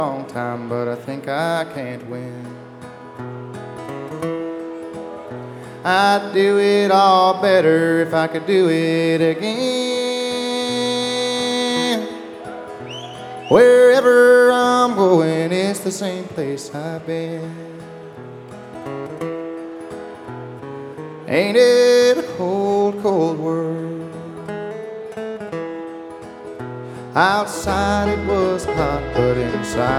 long time, but I think I can't win. I'd do it all better if I could do it again. Wherever I'm going, it's the same place I've been. Ain't it a cold, cold world? Outside it was hot, but inside